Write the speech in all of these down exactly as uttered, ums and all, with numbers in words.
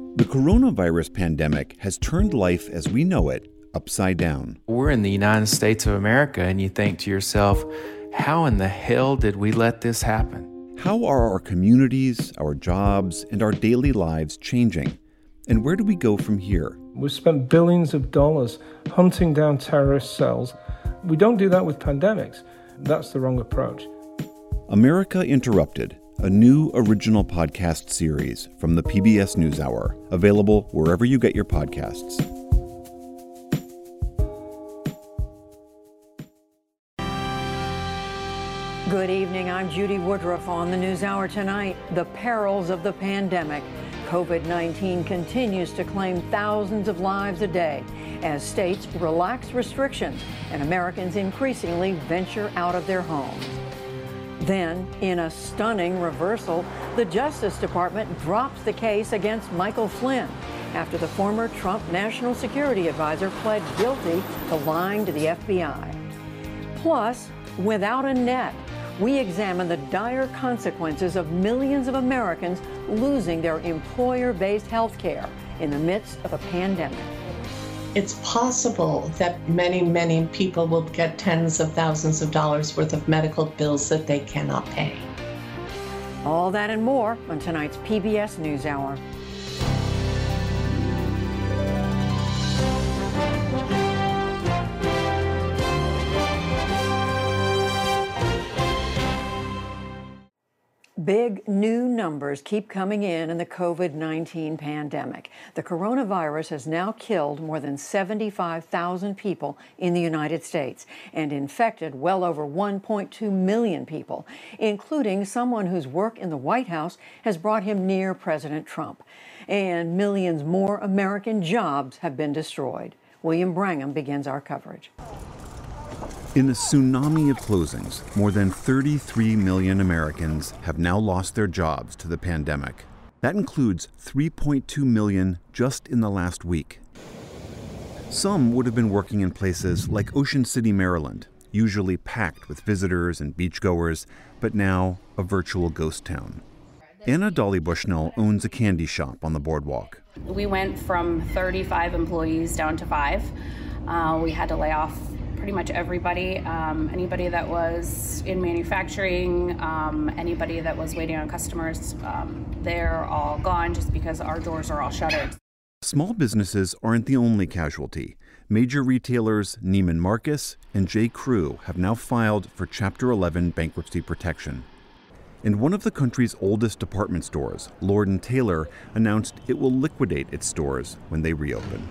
The coronavirus pandemic has turned life as we know it upside down. We're in the United States of America, and you think to yourself, how in the hell did we let this happen? How are our communities, our jobs, and our daily lives changing? And where do we go from here? We've spent billions of dollars hunting down terrorist cells. We don't do that with pandemics. That's the wrong approach. America Interrupted, a new original podcast series from the P B S NewsHour, available wherever you get your podcasts. Good evening, I'm Judy Woodruff on the NewsHour tonight. The perils of the pandemic. COVID nineteen continues to claim thousands of lives a day as states relax restrictions and Americans increasingly venture out of their homes. Then, in a stunning reversal, the Justice Department drops the case against Michael Flynn after the former Trump National Security Advisor pled guilty to lying to the F B I. Plus, without a net, we examine the dire consequences of millions of Americans losing their employer-based health care in the midst of a pandemic. It's possible that many, many people will get tens of thousands of dollars worth of medical bills that they cannot pay. All that and more on tonight's P B S NewsHour. Big new numbers keep coming in in the COVID nineteen pandemic. The coronavirus has now killed more than seventy-five thousand people in the United States and infected well over one point two million people, including someone whose work in the White House has brought him near President Trump. And millions more American jobs have been destroyed. William Brangham begins our coverage. In a tsunami of closings, more than thirty-three million Americans have now lost their jobs to the pandemic. That includes three point two million just in the last week. Some would have been working in places like Ocean City, Maryland, usually packed with visitors and beachgoers, but now a virtual ghost town. Anna Dolly Bushnell owns a candy shop on the boardwalk. We went from thirty-five employees down to five. Uh, we had to lay off pretty much everybody, um, anybody that was in manufacturing, um, anybody that was waiting on customers, um, they're all gone just because our doors are all shuttered. Small businesses aren't the only casualty. Major retailers Neiman Marcus and J. Crew have now filed for Chapter eleven bankruptcy protection. And one of the country's oldest department stores, Lord and Taylor, announced it will liquidate its stores when they reopen.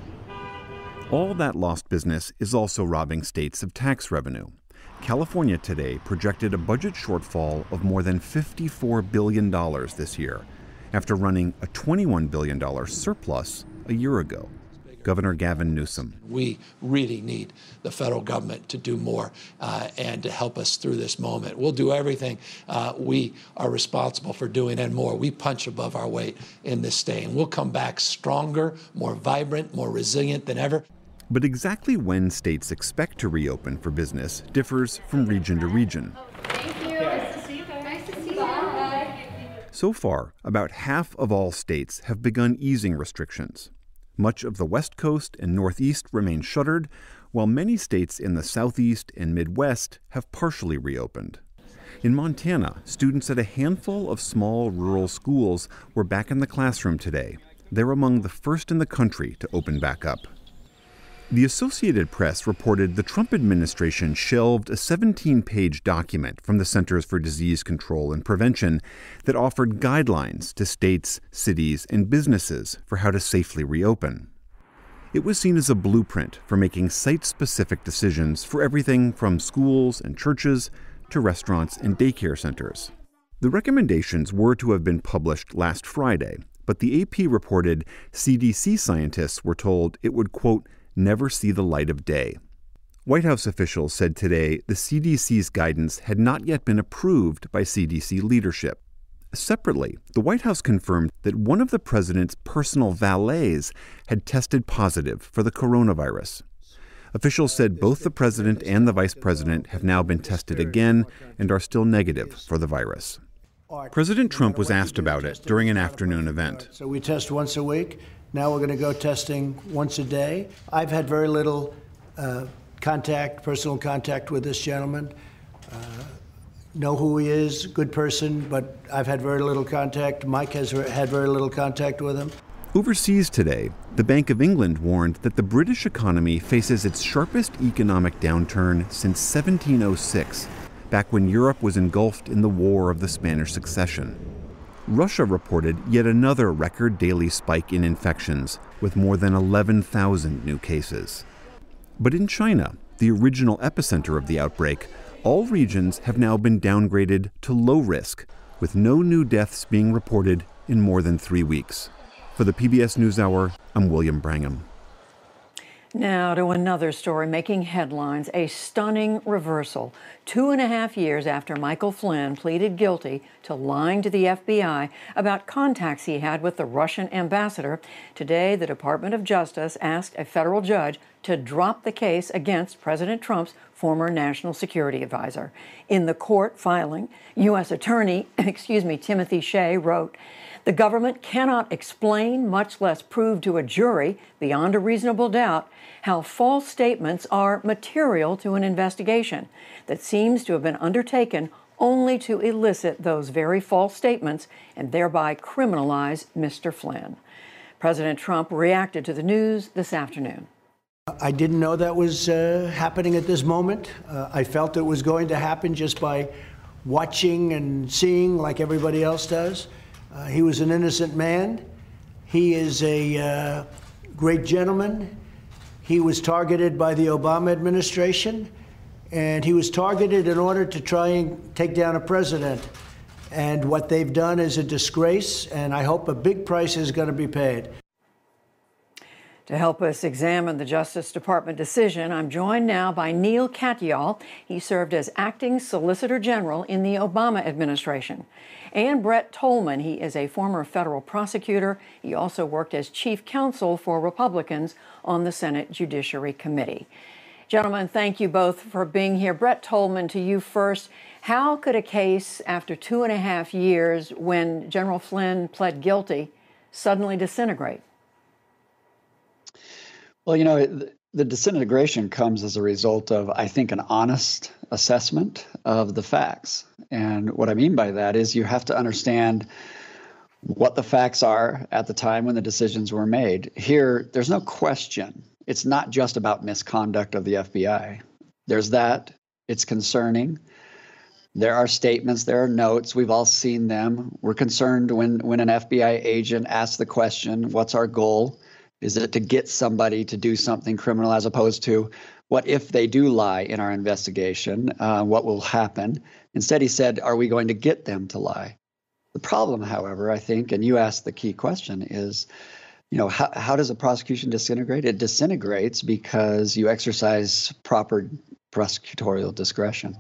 All that lost business is also robbing states of tax revenue. California today projected a budget shortfall of more than fifty-four billion dollars this year, after running a twenty-one billion dollars surplus a year ago. Governor Gavin Newsom. We really need the federal government to do more uh, and to help us through this moment. We'll do everything uh, we are responsible for doing and more. We punch above our weight in this state, and we'll come back stronger, more vibrant, more resilient than ever. But exactly when states expect to reopen for business differs from region to region. Thank you. Nice to see you. Nice to see you. Bye. So far, about half of all states have begun easing restrictions. Much of the West Coast and Northeast remain shuttered, while many states in the Southeast and Midwest have partially reopened. In Montana, students at a handful of small rural schools were back in the classroom today. They're among the first in the country to open back up. The Associated Press reported the Trump administration shelved a seventeen-page document from the Centers for Disease Control and Prevention that offered guidelines to states, cities, and businesses for how to safely reopen. It was seen as a blueprint for making site-specific decisions for everything from schools and churches to restaurants and daycare centers. The recommendations were to have been published last Friday, but the A P reported C D C scientists were told it would, quote, never see the light of day. White House officials said today the C D C's guidance had not yet been approved by C D C leadership. Separately, the White House confirmed that one of the president's personal valets had tested positive for the coronavirus. Officials said both the president and the vice president have now been tested again and are still negative for the virus. President Trump was asked about it during an afternoon event. So we test once a week. Now we're going to go testing once a day. I've had very little uh, contact, personal contact with this gentleman. Uh, know who he is, good person, but I've had very little contact. Mike has had very little contact with him. Overseas today, the Bank of England warned that the British economy faces its sharpest economic downturn since seventeen oh six, back when Europe was engulfed in the War of the Spanish Succession. Russia reported yet another record daily spike in infections, with more than eleven thousand new cases. But in China, the original epicenter of the outbreak, all regions have now been downgraded to low risk, with no new deaths being reported in more than three weeks. For the P B S NewsHour, I'm William Brangham. Now to another story making headlines, a stunning reversal. Two and a half years after Michael Flynn pleaded guilty to lying to the F B I about contacts he had with the Russian ambassador, today the Department of Justice asked a federal judge to drop the case against President Trump's former national security advisor. In the court filing, U S Attorney, excuse me, Timothy Shea wrote, "The government cannot explain, much less prove to a jury, beyond a reasonable doubt, how false statements are material to an investigation that seems to have been undertaken only to elicit those very false statements and thereby criminalize Mister Flynn." President Trump reacted to the news this afternoon. I didn't know that was uh, happening at this moment. Uh, I felt it was going to happen just by watching and seeing like everybody else does. Uh, he was an innocent man. He is a uh, great gentleman. He was targeted by the Obama administration, and he was targeted in order to try and take down a president. And what they've done is a disgrace, and I hope a big price is going to be paid. To help us examine the Justice Department decision, I'm joined now by Neil Katyal. He served as acting Solicitor General in the Obama administration. And Brett Tolman, he is a former federal prosecutor. He also worked as chief counsel for Republicans on the Senate Judiciary Committee. Gentlemen, thank you both for being here. Brett Tolman, to you first. How could a case after two and a half years when General Flynn pled guilty suddenly disintegrate? Well, you know, the disintegration comes as a result of, I think, an honest assessment of the facts. And what I mean by that is you have to understand what the facts are at the time when the decisions were made. Here, there's no question. It's not just about misconduct of the F B I. There's that. It's concerning. There are statements, there are notes. We've all seen them. We're concerned when, when an F B I agent asks the question, what's our goal? Is it to get somebody to do something criminal, as opposed to what if they do lie in our investigation? Uh, what will happen? Instead, he said, are we going to get them to lie? The problem, however, I think, and you asked the key question, is, you know, how, how does a prosecution disintegrate? It disintegrates because you exercise proper prosecutorial discretion.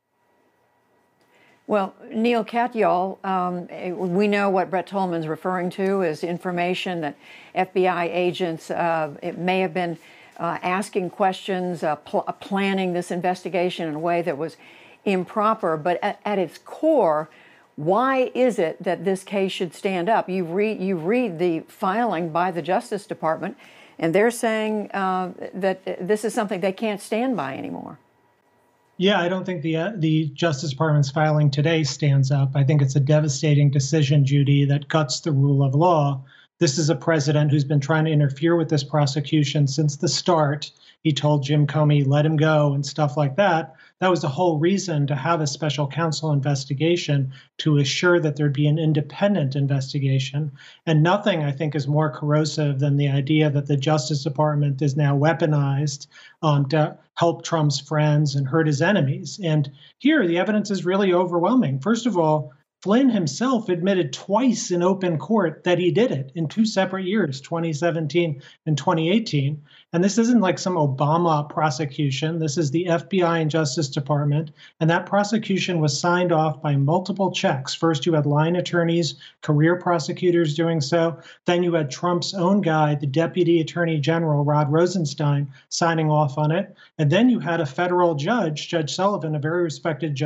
Well, Neil Katyal, um, we know what Brett Tolman's referring to is information that F B I agents uh, it may have been uh, asking questions, uh, pl- planning this investigation in a way that was improper. But at, at its core, why is it that this case should stand up? You read, you read the filing by the Justice Department, and they're saying uh, that this is something they can't stand by anymore. Yeah, I don't think the uh, the Justice Department's filing today stands up. I think it's a devastating decision, Judy, that guts the rule of law. This is a president who's been trying to interfere with this prosecution since the start. He told Jim Comey, let him go and stuff like that. That was the whole reason to have a special counsel investigation, to assure that there'd be an independent investigation. And nothing, I think, is more corrosive than the idea that the Justice Department is now weaponized um, to help Trump's friends and hurt his enemies. And here, the evidence is really overwhelming. First of all, Flynn himself admitted twice in open court that he did it in two separate years, twenty seventeen and twenty eighteen. And this isn't like some Obama prosecution. This is the F B I and Justice Department. And that prosecution was signed off by multiple checks. First, you had line attorneys, career prosecutors doing so. Then you had Trump's own guy, the Deputy Attorney General, Rod Rosenstein, signing off on it. And then you had a federal judge, Judge Sullivan, a very respected judge,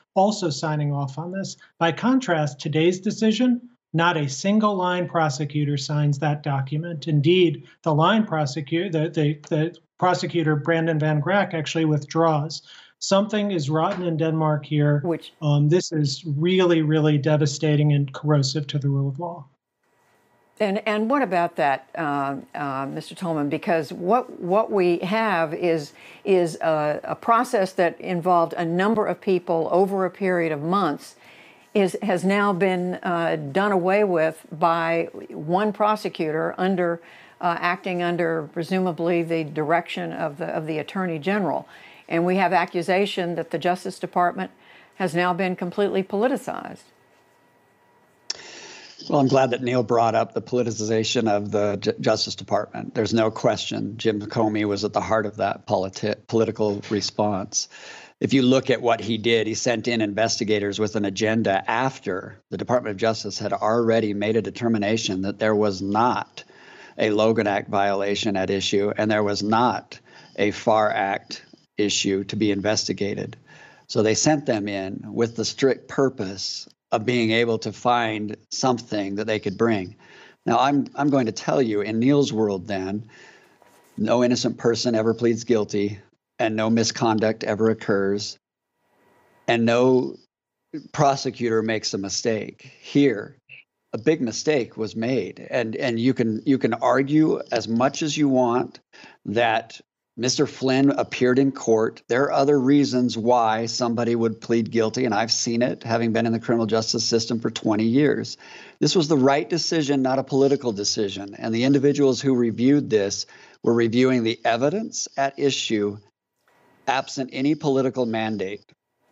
also signing off on this. By contrast, today's decision, not a single line prosecutor signs that document. Indeed, the line prosecutor, the, the, the prosecutor, Brandon Van Grack, actually withdraws. Something is rotten in Denmark here. Which um, this is really, really devastating and corrosive to the rule of law. And and what about that, uh, uh, Mister Tolman? Because what what we have is is a, a process that involved a number of people over a period of months, is has now been uh, done away with by one prosecutor under uh, acting under presumably the direction of the of the Attorney General, and we have accusation that the Justice Department has now been completely politicized. Well, I'm glad that Neil brought up the politicization of the J- Justice Department. There's no question Jim Comey was at the heart of that politi- political response. If you look at what he did, he sent in investigators with an agenda after the Department of Justice had already made a determination that there was not a Logan Act violation at issue and there was not a FAR Act issue to be investigated. So they sent them in with the strict purpose of being able to find something that they could bring. Now, I'm I'm going to tell you, in Neil's world then, no innocent person ever pleads guilty, and no misconduct ever occurs, and no prosecutor makes a mistake. Here, a big mistake was made, and and you can you can argue as much as you want that Mister Flynn appeared in court. There are other reasons why somebody would plead guilty, and I've seen it, having been in the criminal justice system for twenty years. This was the right decision, not a political decision. And the individuals who reviewed this were reviewing the evidence at issue, absent any political mandate.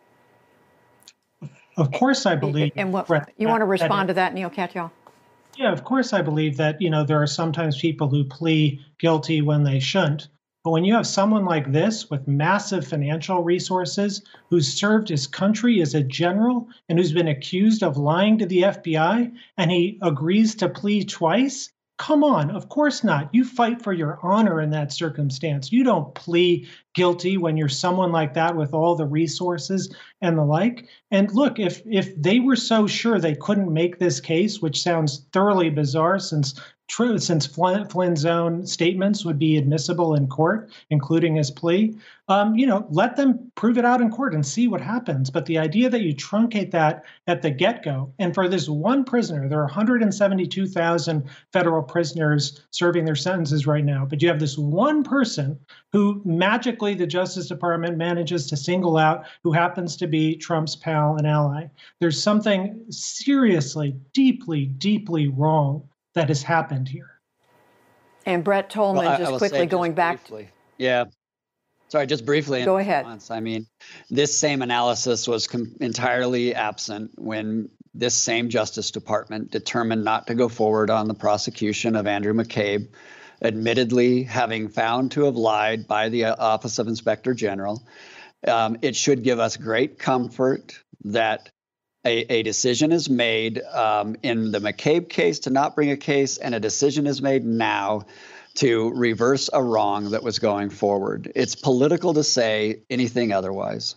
Of course, I believe. And what Brett, you want to that- respond that- to that, Neil Katyal? Yeah, of course, I believe that, you know, there are sometimes people who plea guilty when they shouldn't. But when you have someone like this with massive financial resources, who's served his country as a general and who's been accused of lying to the F B I, and he agrees to plead twice, come on, of course not. You fight for your honor in that circumstance. You don't plead guilty when you're someone like that with all the resources and the like. And look, if if they were so sure they couldn't make this case, which sounds thoroughly bizarre since true, since Flynn, Flynn's own statements would be admissible in court, including his plea, um, you know, let them prove it out in court and see what happens. But the idea that you truncate that at the get-go, and for this one prisoner, there are one hundred seventy-two thousand federal prisoners serving their sentences right now, but you have this one person who magically the Justice Department manages to single out, who happens to be Trump's pal and ally. There's something seriously, deeply, deeply wrong that has happened here. And Brett Tolman, Well, I- I just will quickly say going just back. briefly. Yeah. Sorry, just briefly. in Go ahead. response, I mean, this same analysis was com- entirely absent when this same Justice Department determined not to go forward on the prosecution of Andrew McCabe, admittedly having found to have lied by the Office of Inspector General. Um, it should give us great comfort that A, a decision is made um, in the McCabe case to not bring a case, and a decision is made now to reverse a wrong that was going forward. It's political to say anything otherwise.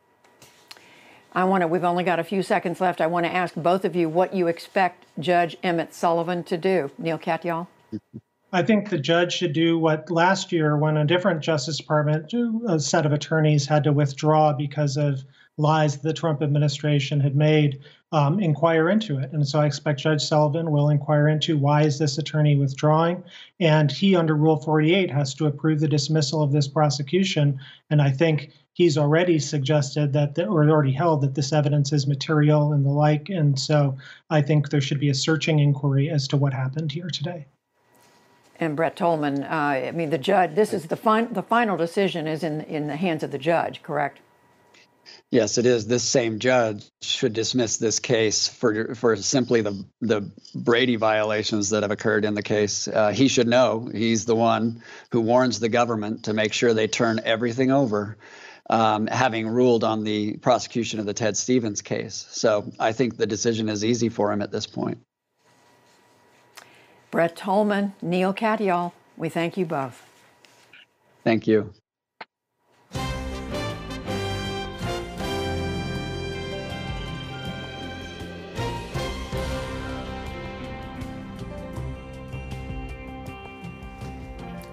I want to, we've only got a few seconds left. I want to ask both of you what you expect Judge Emmett Sullivan to do. Neil Katyal? I think the judge should do what last year, when a different Justice Department a set of attorneys had to withdraw because of lies the Trump administration had made, um, inquire into it. And so I expect Judge Sullivan will inquire into why is this attorney withdrawing, and he under Rule forty-eight has to approve the dismissal of this prosecution. And I think he's already suggested that, the, or already held that this evidence is material and the like. And so I think there should be a searching inquiry as to what happened here today. And Brett Tolman, uh, I mean, the judge, this is the, fin- the final decision is in, in the hands of the judge, correct? Yes, it is. This same judge should dismiss this case for for simply the the Brady violations that have occurred in the case. Uh, he should know. He's the one who warns the government to make sure they turn everything over, um, having ruled on the prosecution of the Ted Stevens case. So I think the decision is easy for him at this point. Brett Tolman, Neil Katyal, we thank you both. Thank you.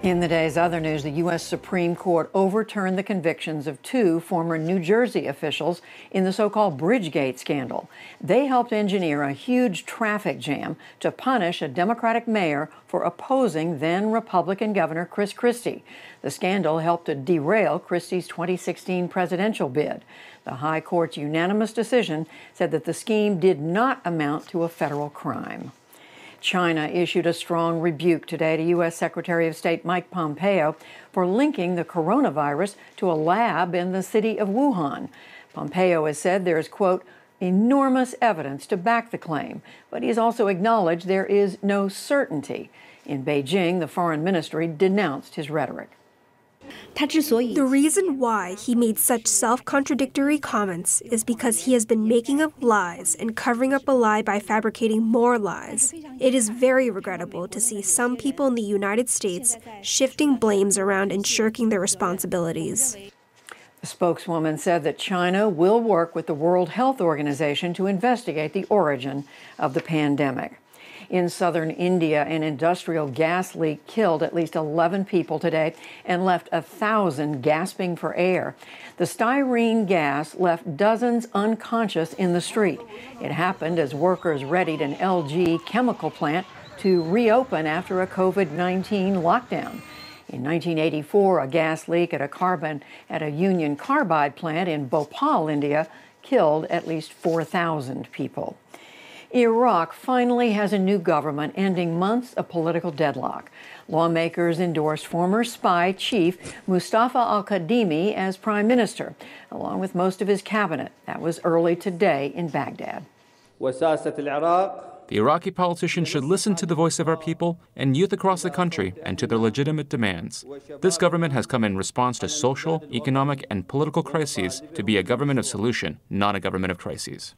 In the day's other news, the U S Supreme Court overturned the convictions of two former New Jersey officials in the so-called Bridgegate scandal. They helped engineer a huge traffic jam to punish a Democratic mayor for opposing then-Republican Governor Chris Christie. The scandal helped to derail Christie's twenty sixteen presidential bid. The High Court's unanimous decision said that the scheme did not amount to a federal crime. China issued a strong rebuke today to U S Secretary of State Mike Pompeo for linking the coronavirus to a lab in the city of Wuhan. Pompeo has said there is, quote, enormous evidence to back the claim, but he has also acknowledged there is no certainty. In Beijing, the foreign ministry denounced his rhetoric. The reason why he made such self-contradictory comments is because he has been making up lies and covering up a lie by fabricating more lies. It is very regrettable to see some people in the United States shifting blames around and shirking their responsibilities. The spokeswoman said that China will work with the World Health Organization to investigate the origin of the pandemic. In southern India, an industrial gas leak killed at least eleven people today and left a thousand gasping for air. The styrene gas left dozens unconscious in the street. It happened as workers readied an L G chemical plant to reopen after a COVID nineteen lockdown. In nineteen eighty-four, a gas leak at a carbon at a Union Carbide plant in Bhopal, India, killed at least four thousand people. Iraq finally has a new government, ending months of political deadlock. Lawmakers endorsed former spy chief Mustafa al-Kadhimi as prime minister, along with most of his cabinet. That was early today in Baghdad. The Iraqi politicians should listen to the voice of our people and youth across the country and to their legitimate demands. This government has come in response to social, economic, and political crises to be a government of solution, not a government of crises.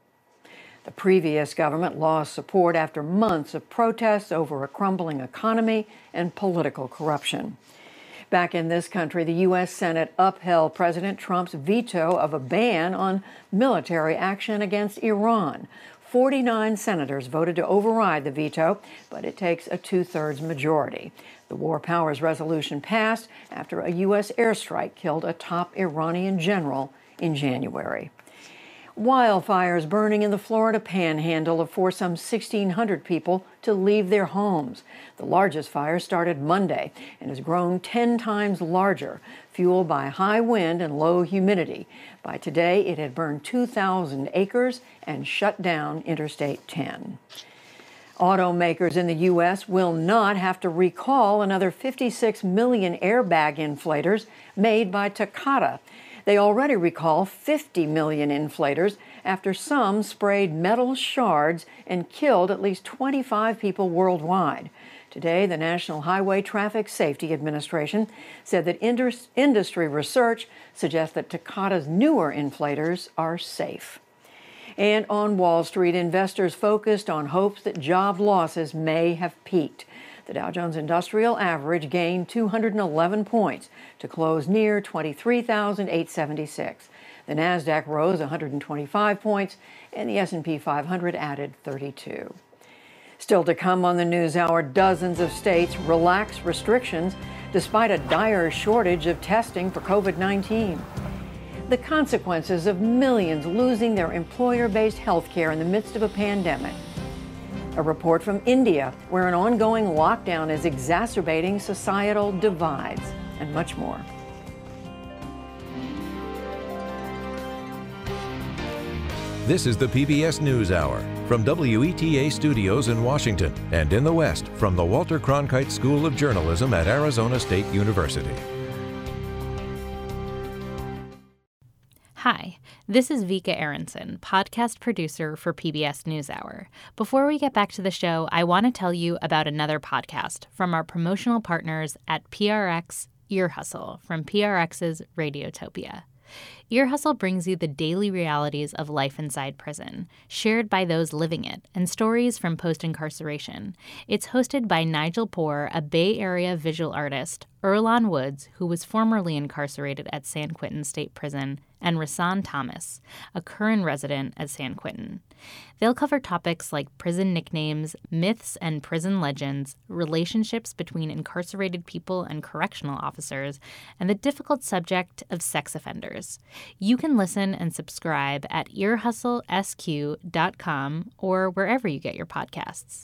The previous government lost support after months of protests over a crumbling economy and political corruption. Back in this country, the U S Senate upheld President Trump's veto of a ban on military action against Iran. forty-nine senators voted to override the veto, but it takes a two-thirds majority. The War Powers Resolution passed after a U S airstrike killed a top Iranian general in January. Wildfires burning in the Florida Panhandle have forced some sixteen hundred people to leave their homes. The largest fire started Monday and has grown ten times larger, fueled by high wind and low humidity. By today, it had burned two thousand acres and shut down Interstate ten. Automakers in the U S will not have to recall another fifty-six million airbag inflators made by Takata. They already recall fifty million inflators after some sprayed metal shards and killed at least twenty-five people worldwide. Today, the National Highway Traffic Safety Administration said that indus- industry research suggests that Takata's newer inflators are safe. And on Wall Street, investors focused on hopes that job losses may have peaked. The Dow Jones Industrial Average gained two hundred eleven points to close near twenty-three thousand eight hundred seventy-six. The Nasdaq rose one hundred twenty-five points, and the S and P five hundred added thirty-two. Still to come on the NewsHour, dozens of states relax restrictions despite a dire shortage of testing for COVID nineteen. The consequences of millions losing their employer-based health care in the midst of a pandemic. A report from India, where an ongoing lockdown is exacerbating societal divides, and much more. This is the P B S NewsHour from W E T A Studios in Washington and in the West from the Walter Cronkite School of Journalism at Arizona State University. Hi, this is Vika Aronson, podcast producer for P B S NewsHour. Before we get back to the show, I want to tell you about another podcast from our promotional partners at P R X Ear Hustle from P R X's Radiotopia. Ear Hustle brings you the daily realities of life inside prison, shared by those living it, and stories from post-incarceration. It's hosted by Nigel Poor, a Bay Area visual artist, Earlonne Woods, who was formerly incarcerated at San Quentin State Prison, and Rasan Thomas, a current resident at San Quentin. They'll cover topics like prison nicknames, myths and prison legends, relationships between incarcerated people and correctional officers, and the difficult subject of sex offenders. You can listen and subscribe at ear hustle s q dot com or wherever you get your podcasts.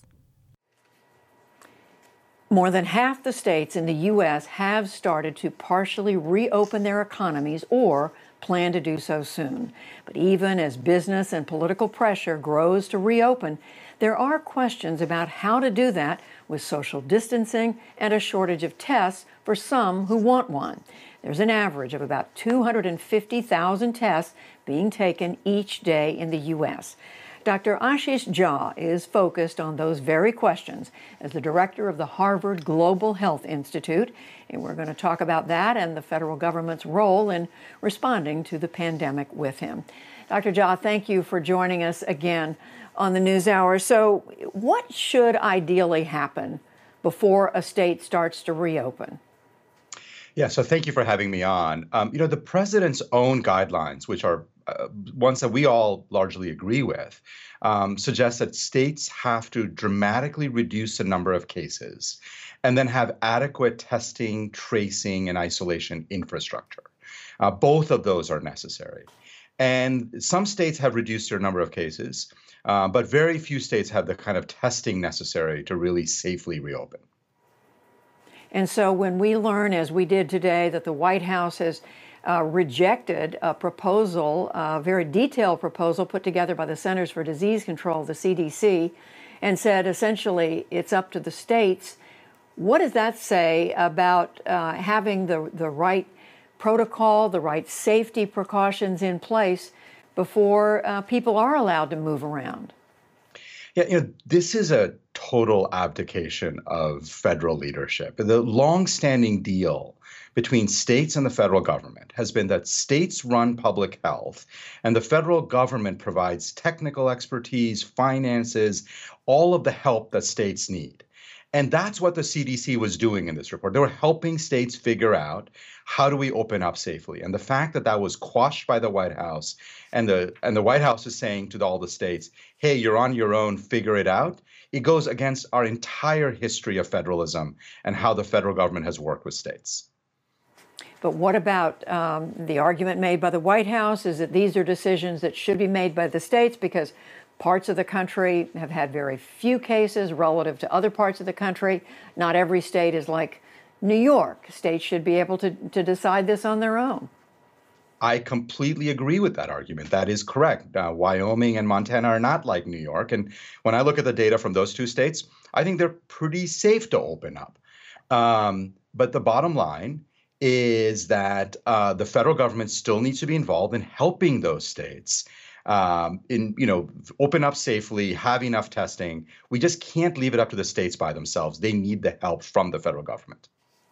More than half the states in the U S have started to partially reopen their economies or plan to do so soon. But even as business and political pressure grows to reopen, there are questions about how to do that with social distancing and a shortage of tests for some who want one. There's an average of about two hundred fifty thousand tests being taken each day in the U S Doctor Ashish Jha is focused on those very questions as the director of the Harvard Global Health Institute, and we're going to talk about that and the federal government's role in responding to the pandemic with him. Doctor Jha, thank you for joining us again on the NewsHour. So what should ideally happen before a state starts to reopen? Yeah, so thank you for having me on. Um, you know, the president's own guidelines, which are uh, ones that we all largely agree with, um, suggest that states have to dramatically reduce the number of cases and then have adequate testing, tracing, and isolation infrastructure. Uh, both of those are necessary. And some states have reduced their number of cases, uh, but very few states have the kind of testing necessary to really safely reopen. And so when we learn, as we did today, that the White House has uh, rejected a proposal, a very detailed proposal put together by the Centers for Disease Control, the C D C, and said essentially it's up to the states, what does that say about uh, having the, the right protocol, the right safety precautions in place before uh, people are allowed to move around? Yeah, you know, this is a total abdication of federal leadership. The longstanding deal between states and the federal government has been that states run public health and the federal government provides technical expertise, finances, all of the help that states need. And that's what the C D C was doing in this report. They were helping states figure out, how do we open up safely? And the fact that that was quashed by the White House, and the and the White House is saying to all the states, hey, you're on your own, figure it out, it goes against our entire history of federalism and how the federal government has worked with states. But what about um, the argument made by the White House is that these are decisions that should be made by the states because parts of the country have had very few cases relative to other parts of the country. Not every state is like New York. States should be able to, to decide this on their own. I completely agree with that argument. That is correct. Uh, Wyoming and Montana are not like New York. And when I look at the data from those two states, I think they're pretty safe to open up. Um, but the bottom line is that uh, the federal government still needs to be involved in helping those states Um, in, you know, open up safely, have enough testing. We just can't leave it up to the states by themselves. They need the help from the federal government.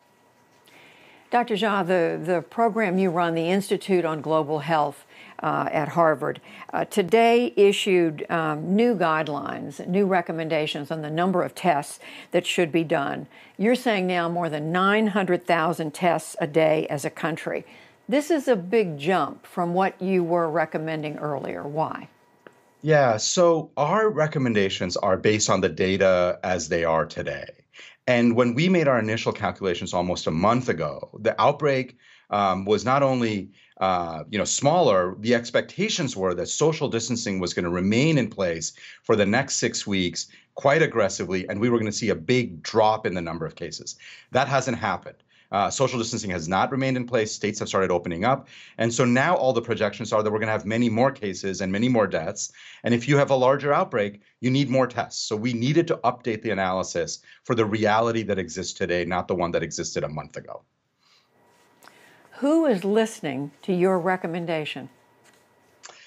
Doctor Jha, the, the program you run, the Institute on Global Health uh, at Harvard, uh, today issued um, new guidelines, new recommendations on the number of tests that should be done. You're saying now more than nine hundred thousand tests a day as a country. This is a big jump from what you were recommending earlier. Why? Yeah, so our recommendations are based on the data as they are today. And when we made our initial calculations almost a month ago, the outbreak um, was not only uh, you know, smaller, the expectations were that social distancing was going to remain in place for the next six weeks quite aggressively, and we were going to see a big drop in the number of cases. That hasn't happened. Uh, social distancing has not remained in place. States have started opening up. And so now all the projections are that we're going to have many more cases and many more deaths. And if you have a larger outbreak, you need more tests. So we needed to update the analysis for the reality that exists today, not the one that existed a month ago. Who is listening to your recommendation?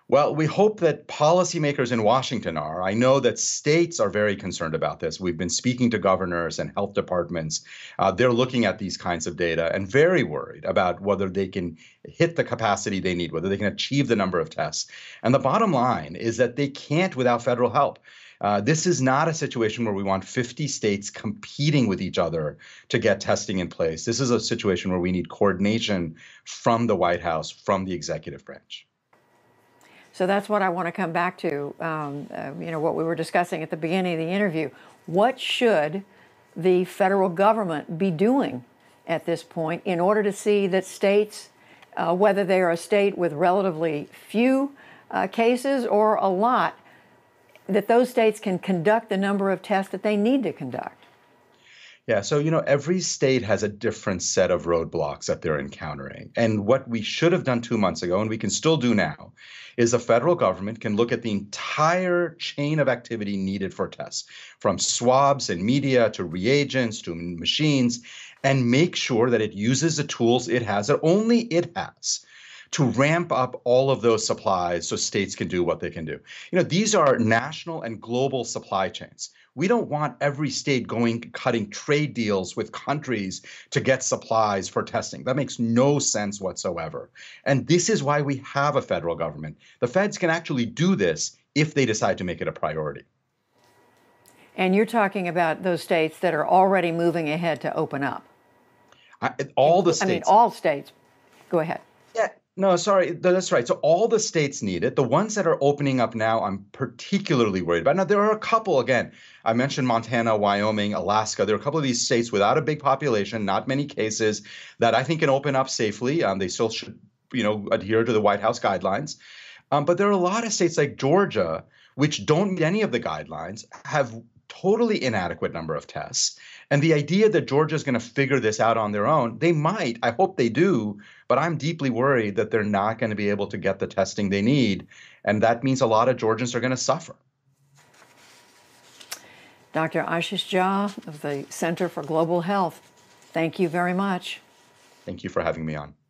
Well, we hope that policymakers in Washington are. I know that states are very concerned about this. We've been speaking to governors and health departments. Uh, they're looking at these kinds of data and very worried about whether they can hit the capacity they need, whether they can achieve the number of tests. And the bottom line is that they can't without federal help. Uh, this is not a situation where we want fifty states competing with each other to get testing in place. This is a situation where we need coordination from the White House, from the executive branch. So that's what I want to come back to, um, uh, you know, what we were discussing at the beginning of the interview. What should the federal government be doing at this point in order to see that states, uh, whether they are a state with relatively few uh, cases or a lot, that those states can conduct the number of tests that they need to conduct? Yeah, so, you know, every state has a different set of roadblocks that they're encountering. And what we should have done two months ago, and we can still do now, is the federal government can look at the entire chain of activity needed for tests, from swabs and media to reagents to machines, and make sure that it uses the tools it has, that only it has, to ramp up all of those supplies so states can do what they can do. You know, these are national and global supply chains. We don't want every state going cutting trade deals with countries to get supplies for testing. That makes no sense whatsoever. And this is why we have a federal government. The feds can actually do this if they decide to make it a priority. And you're talking about those states that are already moving ahead to open up. I, all the states. I mean, all states. Go ahead. Yeah. No, sorry, that's right. So all the states need it. The ones that are opening up now, I'm particularly worried about. Now, there are a couple, again, I mentioned Montana, Wyoming, Alaska. There are a couple of these states without a big population, not many cases, that I think can open up safely. Um, they still should, you know, adhere to the White House guidelines. Um, but there are a lot of states like Georgia, which don't meet any of the guidelines, have totally inadequate number of tests. And the idea that Georgia is going to figure this out on their own, they might. I hope they do. But I'm deeply worried that they're not going to be able to get the testing they need. And that means a lot of Georgians are going to suffer. Doctor Ashish Jha of the Center for Global Health, thank you very much. Thank you for having me on.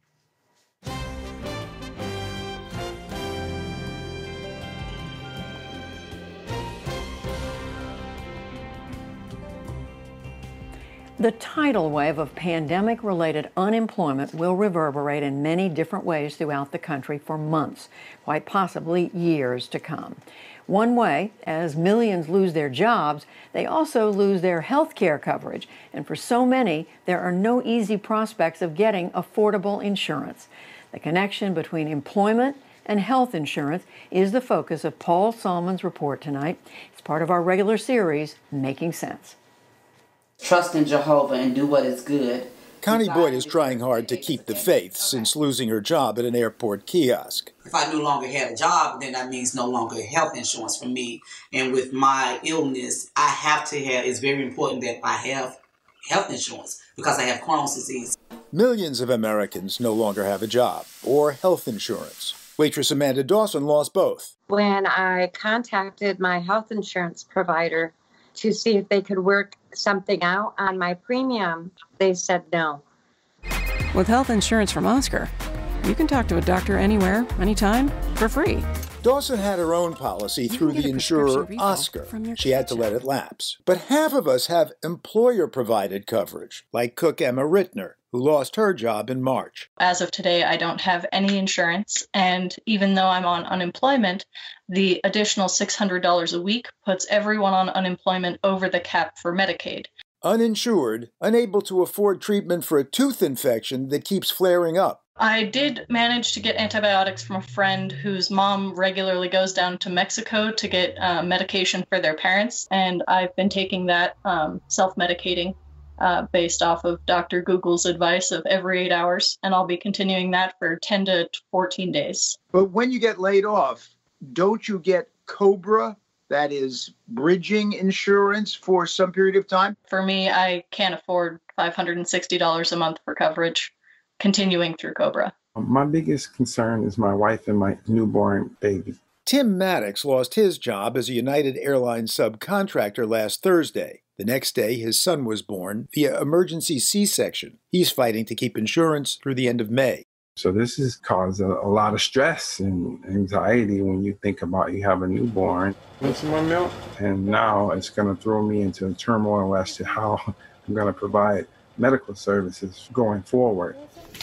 The tidal wave of pandemic-related unemployment will reverberate in many different ways throughout the country for months, quite possibly years to come. One way, as millions lose their jobs, they also lose their health care coverage. And for so many, there are no easy prospects of getting affordable insurance. The connection between employment and health insurance is the focus of Paul Salmon's report tonight. It's part of our regular series, Making Sense. Trust in Jehovah and do what is good. Connie Boyd is trying hard to keep the faith since losing her job at an airport kiosk. If I no longer had a job, then that means no longer health insurance for me. And with my illness, I have to have, it's very important that I have health insurance because I have Crohn's disease. Millions of Americans no longer have a job or health insurance. Waitress Amanda Dawson lost both. When I contacted my health insurance provider to see if they could work something out on my premium, they said no. With health insurance from Oscar, you can talk to a doctor anywhere, anytime, for free. Dawson had her own policy through the insurer Oscar. She had to let it lapse. But half of us have employer-provided coverage, like cook Emma Rittner, who lost her job in March. As of today, I don't have any insurance, and even though I'm on unemployment, the additional six hundred dollars a week puts everyone on unemployment over the cap for Medicaid. Uninsured, unable to afford treatment for a tooth infection that keeps flaring up. I did manage to get antibiotics from a friend whose mom regularly goes down to Mexico to get uh, medication for their parents, and I've been taking that um, self-medicating uh, based off of Doctor Google's advice of every eight hours, and I'll be continuing that for ten to fourteen days. But when you get laid off, don't you get COBRA, that is bridging insurance, for some period of time? For me, I can't afford five hundred sixty dollars a month for coverage, continuing through COBRA. My biggest concern is my wife and my newborn baby. Tim Maddox lost his job as a United Airlines subcontractor last Thursday. The next day, his son was born via emergency C-section. He's fighting to keep insurance through the end of May. So this has caused a, a lot of stress and anxiety when you think about you have a newborn. Want some more milk? And now it's going to throw me into turmoil as to how I'm going to provide medical services going forward.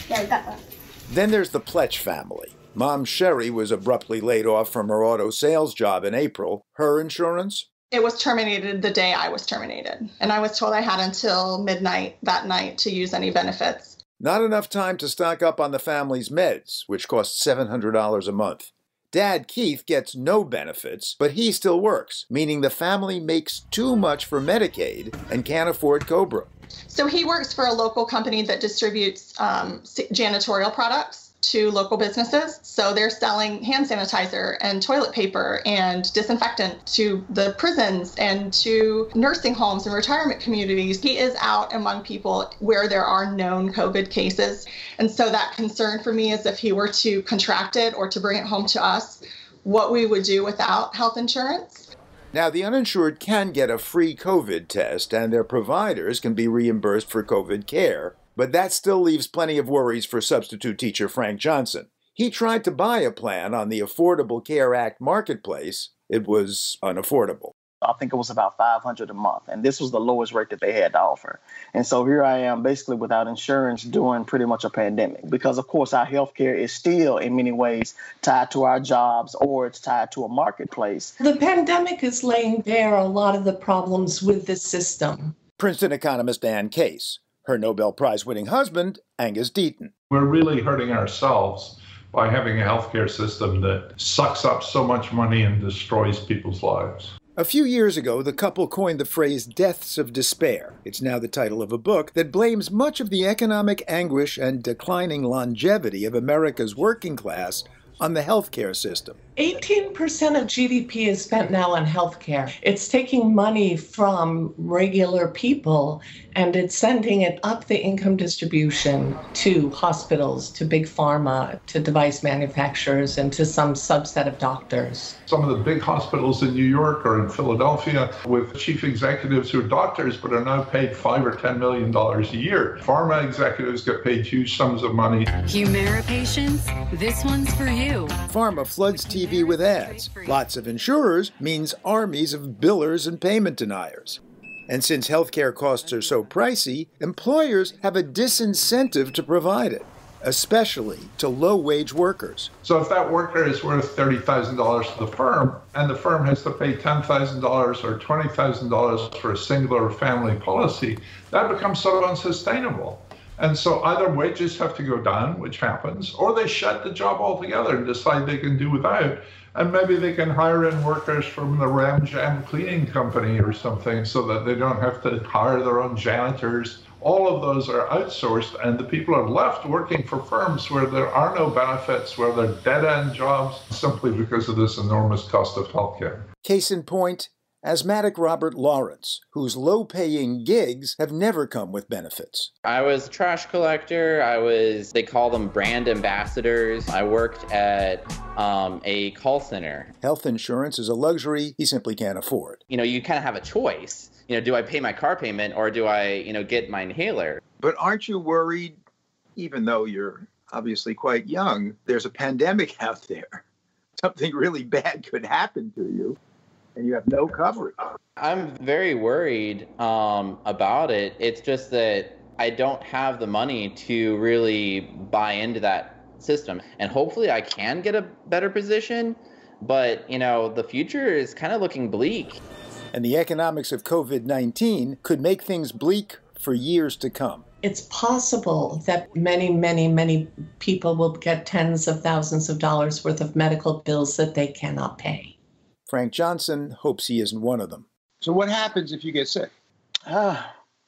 Then there's the Pletch family. Mom Sherry was abruptly laid off from her auto sales job in April. Her insurance? It was terminated the day I was terminated, and I was told I had until midnight that night to use any benefits. Not enough time to stock up on the family's meds, which cost seven hundred dollars a month. Dad Keith gets no benefits, but he still works, meaning the family makes too much for Medicaid and can't afford Cobra. So he works for a local company that distributes um, janitorial products to local businesses. So they're selling hand sanitizer and toilet paper and disinfectant to the prisons and to nursing homes and retirement communities. He is out among people where there are known COVID cases. And so that concern for me is if he were to contract it or to bring it home to us, what we would do without health insurance. Now, the uninsured can get a free COVID test, and their providers can be reimbursed for COVID care. But that still leaves plenty of worries for substitute teacher Frank Johnson. He tried to buy a plan on the Affordable Care Act marketplace. It was unaffordable. I think it was about five hundred dollars a month, and this was the lowest rate that they had to offer. And so here I am basically without insurance during pretty much a pandemic, because of course our healthcare is still in many ways tied to our jobs, or it's tied to a marketplace. The pandemic is laying bare a lot of the problems with the system. Princeton economist Ann Case. Her Nobel Prize-winning husband, Angus Deaton. We're really hurting ourselves by having a healthcare system that sucks up so much money and destroys people's lives. A few years ago, the couple coined the phrase deaths of despair. It's now the title of a book that blames much of the economic anguish and declining longevity of America's working class on the healthcare system. eighteen percent of G D P is spent now on healthcare. It's taking money from regular people and it's sending it up the income distribution to hospitals, to big pharma, to device manufacturers, and to some subset of doctors. Some of the big hospitals in New York or in Philadelphia with chief executives who are doctors but are now paid five or ten million dollars a year. Pharma executives get paid huge sums of money. Humira patients, this one's for you. Pharma floods T V with ads. Lots of insurers means armies of billers and payment deniers. And since healthcare costs are so pricey, employers have a disincentive to provide it, especially to low-wage workers. So if that worker is worth thirty thousand dollars to the firm, and the firm has to pay ten thousand dollars or twenty thousand dollars for a singular family policy, that becomes sort of unsustainable. And so either wages have to go down, which happens, or they shut the job altogether and decide they can do without. And maybe they can hire in workers from the Ram Jam cleaning company or something so that they don't have to hire their own janitors. All of those are outsourced, and the people are left working for firms where there are no benefits, where they're dead-end jobs, simply because of this enormous cost of healthcare. Case in point, asthmatic Robert Lawrence, whose low-paying gigs have never come with benefits. I was a trash collector. I was, they call them brand ambassadors. I worked at um, a call center. Health insurance is a luxury he simply can't afford. You know, you kind of have a choice. You know, do I pay my car payment or do I, you know, get my inhaler? But aren't you worried, even though you're obviously quite young, there's a pandemic out there. Something really bad could happen to you, and you have no coverage. I'm very worried um, about it. It's just that I don't have the money to really buy into that system. And hopefully I can get a better position, but, you know, the future is kind of looking bleak. And the economics of COVID nineteen could make things bleak for years to come. It's possible that many, many, many people will get tens of thousands of dollars worth of medical bills that they cannot pay. Frank Johnson hopes he isn't one of them. So what happens if you get sick? Uh,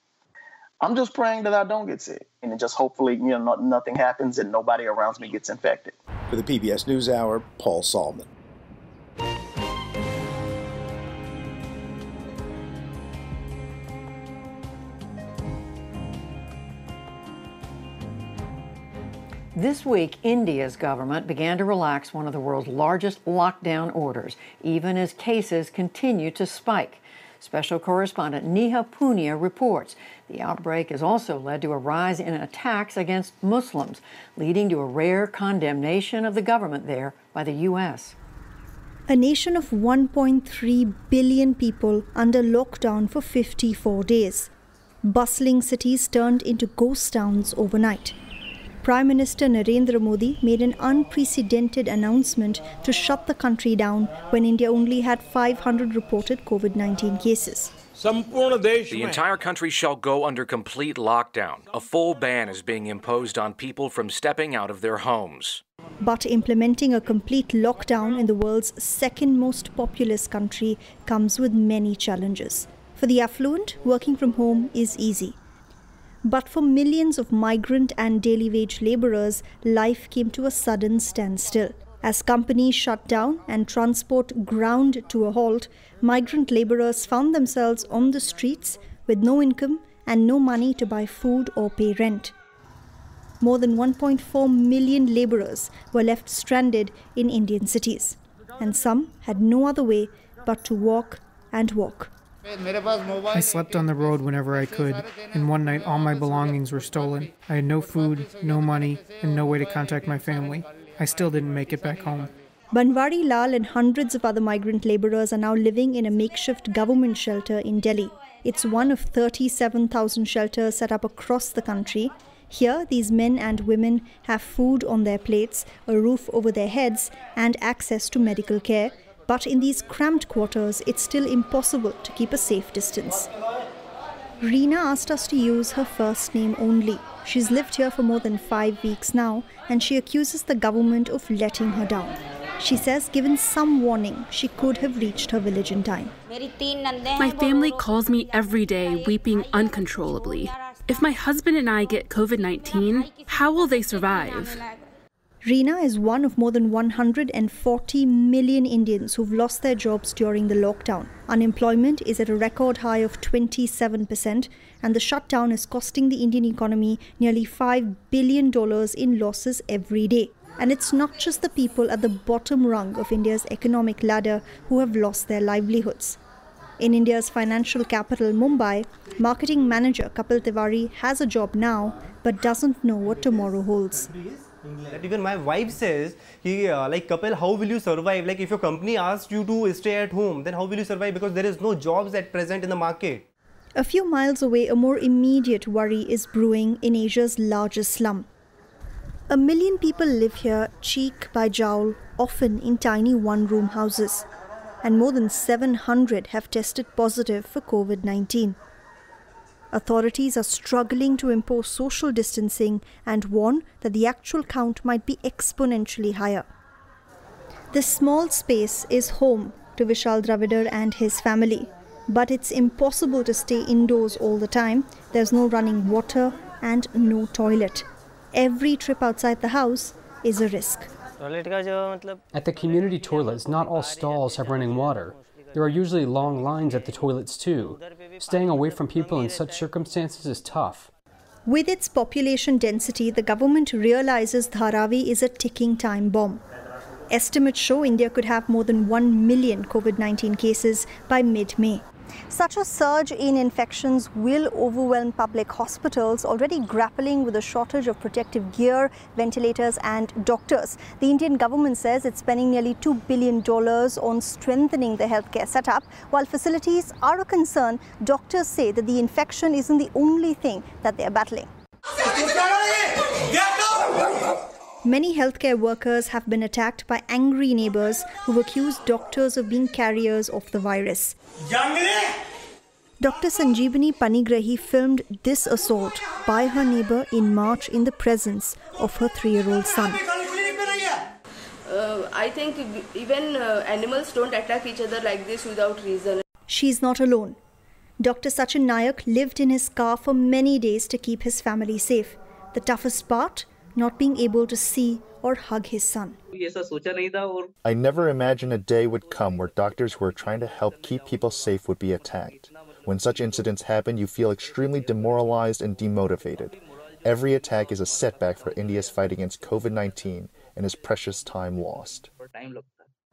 I'm just praying that I don't get sick. And just hopefully, you know, not, nothing happens and nobody around me gets infected. For the P B S NewsHour, Paul Salman. This week, India's government began to relax one of the world's largest lockdown orders, even as cases continue to spike. Special correspondent Neha Punia reports. The outbreak has also led to a rise in attacks against Muslims, leading to a rare condemnation of the government there by the U S. A nation of one point three billion people under lockdown for fifty-four days. Bustling cities turned into ghost towns overnight. Prime Minister Narendra Modi made an unprecedented announcement to shut the country down when India only had five hundred reported COVID nineteen cases. The entire country shall go under complete lockdown. A full ban is being imposed on people from stepping out of their homes. But implementing a complete lockdown in the world's second most populous country comes with many challenges. For the affluent, working from home is easy. But for millions of migrant and daily wage laborers, life came to a sudden standstill. As companies shut down and transport ground to a halt, migrant laborers found themselves on the streets with no income and no money to buy food or pay rent. More than one point four million laborers were left stranded in Indian cities, and some had no other way but to walk and walk. I slept on the road whenever I could, and one night all my belongings were stolen. I had no food, no money, and no way to contact my family. I still didn't make it back home. Banwari Lal and hundreds of other migrant laborers are now living in a makeshift government shelter in Delhi. It's one of thirty-seven thousand shelters set up across the country. Here, these men and women have food on their plates, a roof over their heads, and access to medical care. But in these cramped quarters, it's still impossible to keep a safe distance. Reena asked us to use her first name only. She's lived here for more than five weeks now, and she accuses the government of letting her down. She says given some warning, she could have reached her village in time. My family calls me every day, weeping uncontrollably. If my husband and I get COVID nineteen, how will they survive? Reena is one of more than one hundred forty million Indians who've lost their jobs during the lockdown. Unemployment is at a record high of twenty-seven percent, and the shutdown is costing the Indian economy nearly five billion dollars in losses every day. And it's not just the people at the bottom rung of India's economic ladder who have lost their livelihoods. In India's financial capital, Mumbai, marketing manager Kapil Tiwari has a job now, but doesn't know what tomorrow holds. That even my wife says, he, uh, like Kapil, how will you survive? Like if your company asks you to stay at home, then how will you survive? Because there is no jobs at present in the market. A few miles away, a more immediate worry is brewing in Asia's largest slum. A million people live here, cheek by jowl, often in tiny one-room houses. And more than seven hundred have tested positive for COVID nineteen. Authorities are struggling to impose social distancing and warn that the actual count might be exponentially higher. This small space is home to Vishal Dravidar and his family, but it's impossible to stay indoors all the time. There's no running water and no toilet. Every trip outside the house is a risk. At the community toilets, not all stalls have running water. There are usually long lines at the toilets too. Staying away from people in such circumstances is tough. With its population density, the government realizes Dharavi is a ticking time bomb. Estimates show India could have more than one million COVID nineteen cases by mid-May. Such a surge in infections will overwhelm public hospitals already grappling with a shortage of protective gear, ventilators and doctors. The Indian government says it's spending nearly two billion dollars on strengthening the healthcare setup. While facilities are a concern, doctors say that the infection isn't the only thing that they are battling. Many healthcare workers have been attacked by angry neighbors who've accused doctors of being carriers of the virus. Doctor Sanjeevani Panigrahi filmed this assault by her neighbor in March in the presence of her three-year-old son. Uh, I think even uh, animals don't attack each other like this without reason. She's not alone. Doctor Sachin Nayak lived in his car for many days to keep his family safe. The toughest part? Not being able to see or hug his son. I never imagined a day would come where doctors who are trying to help keep people safe would be attacked. When such incidents happen, you feel extremely demoralized and demotivated. Every attack is a setback for India's fight against COVID nineteen and is precious time lost.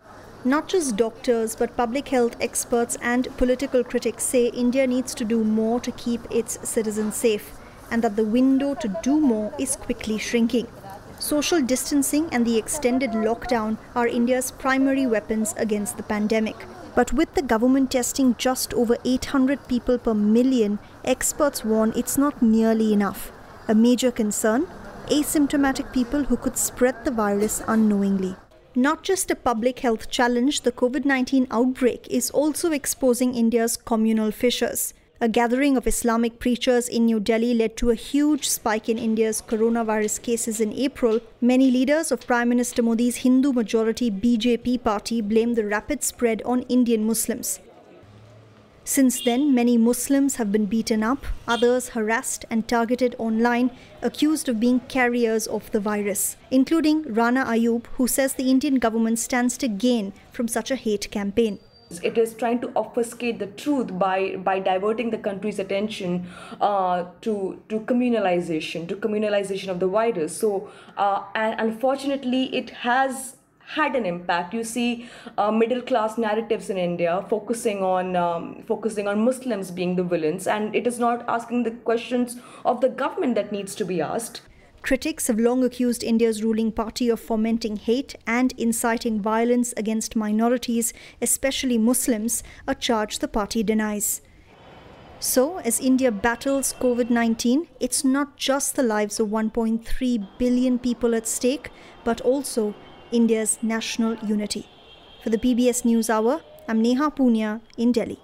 Not just doctors, but public health experts and political critics say India needs to do more to keep its citizens safe, and that the window to do more is quickly shrinking. Social distancing and the extended lockdown are India's primary weapons against the pandemic. But with the government testing just over eight hundred people per million, experts warn it's not nearly enough. A major concern? Asymptomatic people who could spread the virus unknowingly. Not just a public health challenge, the COVID nineteen outbreak is also exposing India's communal fissures. A gathering of Islamic preachers in New Delhi led to a huge spike in India's coronavirus cases in April. Many leaders of Prime Minister Modi's Hindu-majority B J P party blamed the rapid spread on Indian Muslims. Since then, many Muslims have been beaten up, others harassed and targeted online, accused of being carriers of the virus, including Rana Ayub, who says the Indian government stands to gain from such a hate campaign. It is trying to obfuscate the truth by, by diverting the country's attention uh, to, to communalization, to communalization of the virus. So, uh, and unfortunately, it has had an impact. You see uh, middle-class narratives in India focusing on um, focusing on Muslims being the villains, and it is not asking the questions of the government that needs to be asked. Critics have long accused India's ruling party of fomenting hate and inciting violence against minorities, especially Muslims, a charge the party denies. So, as India battles COVID nineteen, it's not just the lives of one point three billion people at stake, but also India's national unity. For the P B S NewsHour, I'm Neha Punia in Delhi.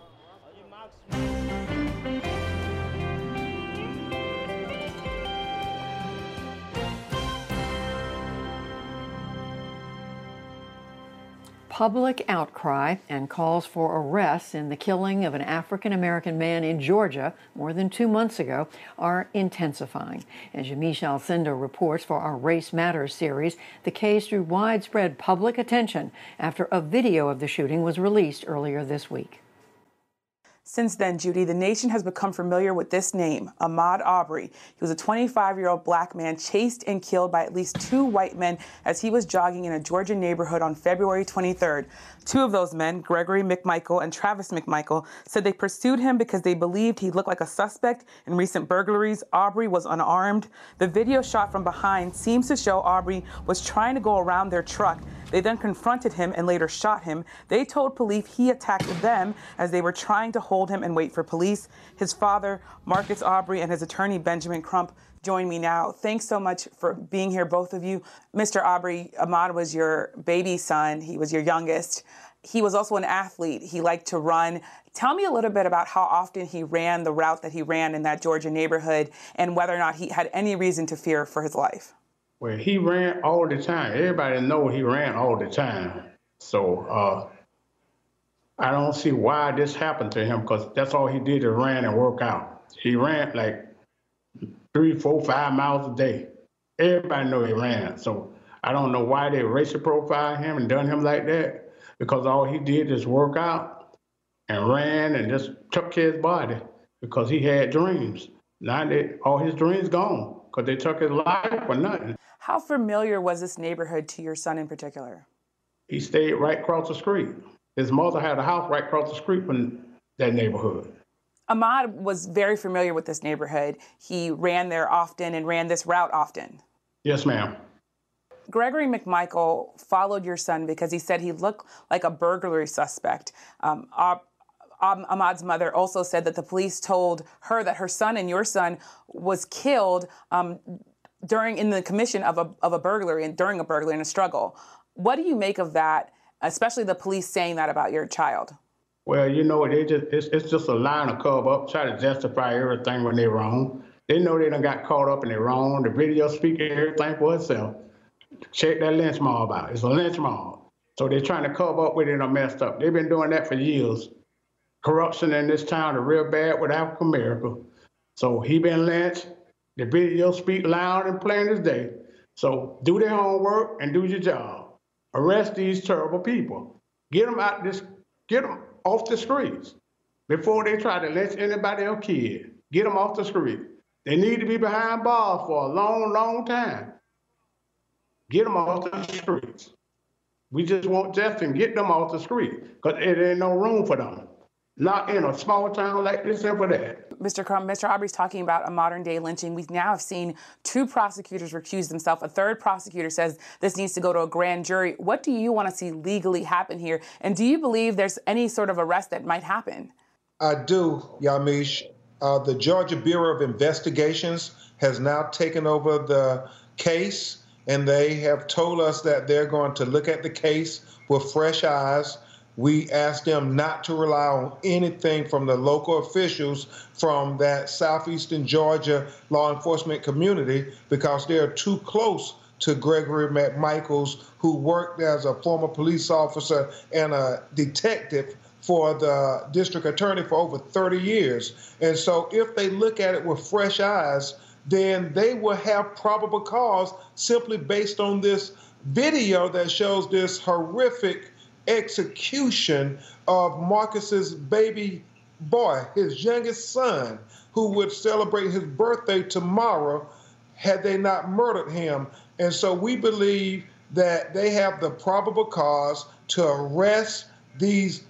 Public outcry and calls for arrests in the killing of an African-American man in Georgia more than two months ago are intensifying. As Yamiche Alcindor reports for our Race Matters series, the case drew widespread public attention after a video of the shooting was released earlier this week. Since then, Judy, the nation has become familiar with this name, Ahmaud Arbery. He was a twenty-five-year-old black man chased and killed by at least two white men as he was jogging in a Georgia neighborhood on February twenty-third. Two of those men, Gregory McMichael and Travis McMichael, said they pursued him because they believed he looked like a suspect in recent burglaries. Arbery was unarmed. The video shot from behind seems to show Arbery was trying to go around their truck. They then confronted him and later shot him. They told police he attacked them as they were trying to hold him and wait for police. His father, Marcus Arbery, and his attorney, Benjamin Crump, join me now. Thanks so much for being here, both of you. Mister Arbery, Ahmaud was your baby son. He was your youngest. He was also an athlete. He liked to run. Tell me a little bit about how often he ran the route that he ran in that Georgia neighborhood and whether or not he had any reason to fear for his life. Well, he ran all the time. Everybody knows he ran all the time. So uh, I don't see why this happened to him, because that's all he did is ran and work out. He ran like three, four, five miles a day. Everybody knows he ran. So I don't know why they racial profiled him and done him like that, because all he did is work out and ran and just took care of his body because he had dreams. Now they, all his dreams gone because they took his life for nothing. How familiar was this neighborhood to your son in particular? He stayed right across the street. His mother had a house right across the street from that neighborhood. Ahmaud was very familiar with this neighborhood. He ran there often and ran this route often. Yes, ma'am. Gregory McMichael followed your son because he said he looked like a burglary suspect. Um, Ahmaud's mother also said that the police told her that her son and your son was killed um, during in the commission of a of a burglary and during a burglary and a struggle. What do you make of that, especially the police saying that about your child? Well, you know, they just it's, it's just a line of cover up, try to justify everything when they're wrong. They know they done got caught up and they're wrong. The video speaking everything for itself. Check that lynch mob out. It's a lynch mob. So they're trying to cover up with it and messed up. They've been doing that for years. Corruption in this town is real bad with African America. So he been lynched. The video speak loud and plain as day. So do their homework and do your job. Arrest these terrible people. Get them out this, get them off the streets before they try to lynch anybody or kid. Get them off the street. They need to be behind bars for a long, long time. Get them off the streets. We just want justice and get them off the street because there ain't no room for them. Not in a small town like this and for that. Mister Crump, Mister Aubrey's talking about a modern day lynching. We now have seen two prosecutors recuse themselves. A third prosecutor says this needs to go to a grand jury. What do you want to see legally happen here? And do you believe there's any sort of arrest that might happen? I do, Yamiche. Uh, the Georgia Bureau of Investigations has now taken over the case, and they have told us that they're going to look at the case with fresh eyes. We asked them not to rely on anything from the local officials from that southeastern Georgia law enforcement community because they're too close to Gregory McMichaels, who worked as a former police officer and a detective for the district attorney for over thirty years. And so if they look at it with fresh eyes, then they will have probable cause simply based on this video that shows this horrific execution of Marcus's baby boy, his youngest son, who would celebrate his birthday tomorrow had they not murdered him. And so we believe that they have the probable cause to arrest these,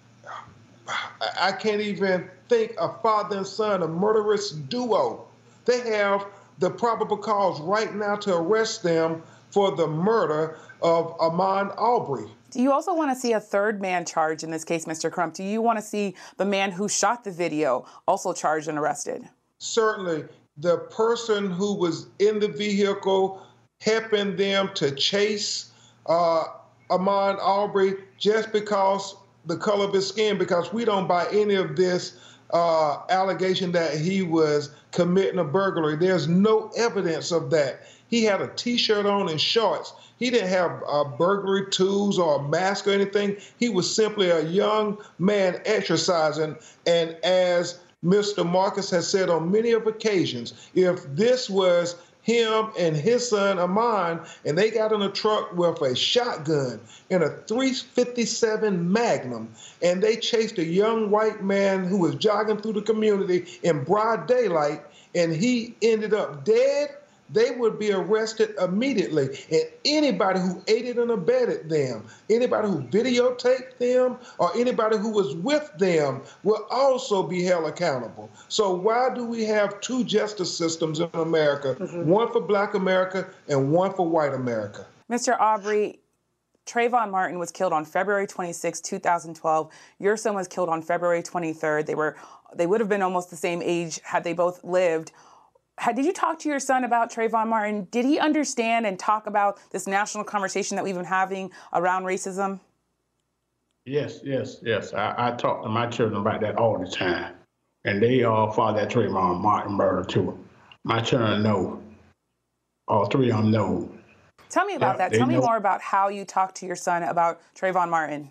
I can't even think, a father and son, a murderous duo. They have the probable cause right now to arrest them for the murder of Ahmaud Arbery. Do you also want to see a third man charged in this case, Mister Crump? Do you want to see the man who shot the video also charged and arrested? Certainly. The person who was in the vehicle helping them to chase uh, Ahmaud Arbery just because the color of his skin, because we don't buy any of this uh, allegation that he was committing a burglary. There's no evidence of that. He had a T-shirt on and shorts. He didn't have uh, burglary tools or a mask or anything. He was simply a young man exercising. And as Mister Marcus has said on many of occasions, if this was him and his son Ahmaud, and they got in a truck with a shotgun and a three fifty-seven Magnum, and they chased a young white man who was jogging through the community in broad daylight, and he ended up dead, they would be arrested immediately. And anybody who aided and abetted them, anybody who videotaped them, or anybody who was with them will also be held accountable. So why do we have two justice systems in America, mm-hmm. one for Black America and one for white America? Mister Aubrey, Trayvon Martin was killed on February twenty-sixth, two thousand twelve. Your son was killed on February twenty-third. They were, they would have been almost the same age had they both lived. Had, did you talk to your son about Trayvon Martin? Did he understand and talk about this national conversation that we've been having around racism? Yes, yes, yes. I, I talk to my children about that all the time. And they all follow that Trayvon Martin murder too. My children know. All three of them know. Tell me about yeah, that. Tell me know. more about how you talked to your son about Trayvon Martin.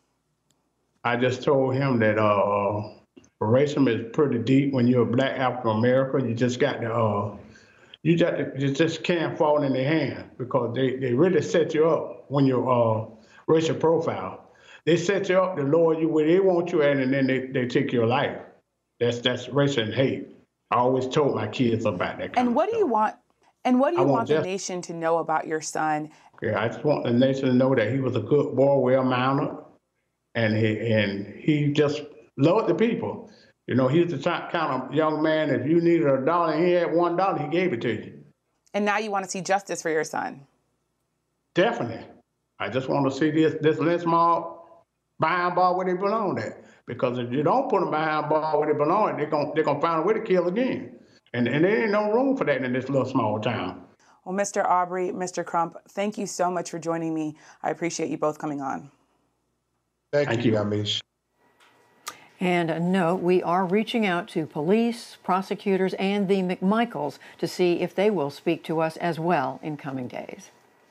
I just told him that uh, racism is pretty deep when you're a Black African American. You just got to, uh, you just you just can't fall in their hands because they, they really set you up when you're uh, racial profile. They set you up to lower you where they want you at, and then they, they take your life. That's that's racism and hate. I always told my kids about that. And what do you want? And what do you want, want the just, nation to know about your son? Yeah, I just want the nation to know that he was a good boy, well-mannered, and he and he just loved the people. You know, he's the kind of young man, if you needed a dollar and he had one dollar, he gave it to you. And now you want to see justice for your son? Definitely. I just want to see this this lynch mob behind bar where they belong at. Because if you don't put them behind bar where they belong, they're going they're gonna find a way to kill again. And, and there ain't no room for that in this little small town. Well, Mister Aubrey, Mister Crump, thank you so much for joining me. I appreciate you both coming on. Thank, thank you, you, Yamiche. And a note, we are reaching out to police, prosecutors, and the McMichaels to see if they will speak to us as well in coming days.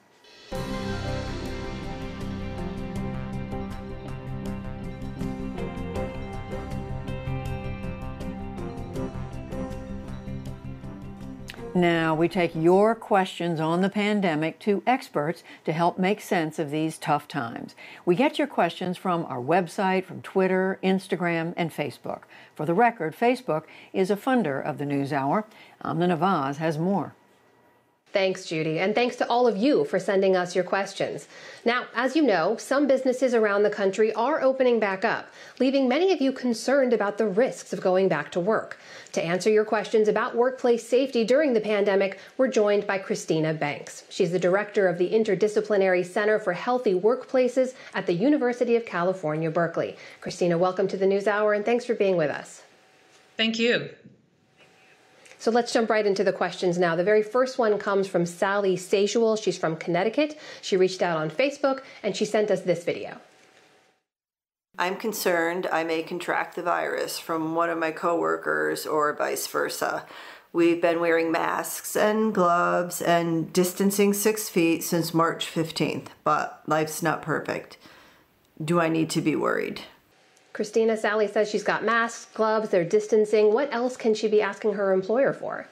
Now, we take your questions on the pandemic to experts to help make sense of these tough times. We get your questions from our website, from Twitter, Instagram, and Facebook. For the record, Facebook is a funder of the NewsHour. Amna Nawaz has more. Thanks, Judy. And thanks to all of you for sending us your questions. Now, as you know, some businesses around the country are opening back up, leaving many of you concerned about the risks of going back to work. To answer your questions about workplace safety during the pandemic, we're joined by Christina Banks. She's the director of the Interdisciplinary Center for Healthy Workplaces at the University of California, Berkeley. Christina, welcome to the NewsHour, and thanks for being with us. Thank you. So let's jump right into the questions now. The very first one comes from Sally Sajuel. She's from Connecticut. She reached out on Facebook, and she sent us this video. I'm concerned I may contract the virus from one of my coworkers or vice versa. We've been wearing masks and gloves and distancing six feet since March fifteenth, but life's not perfect. Do I need to be worried? Christina, Sally says she's got masks, gloves, they're distancing. What else can she be asking her employer for?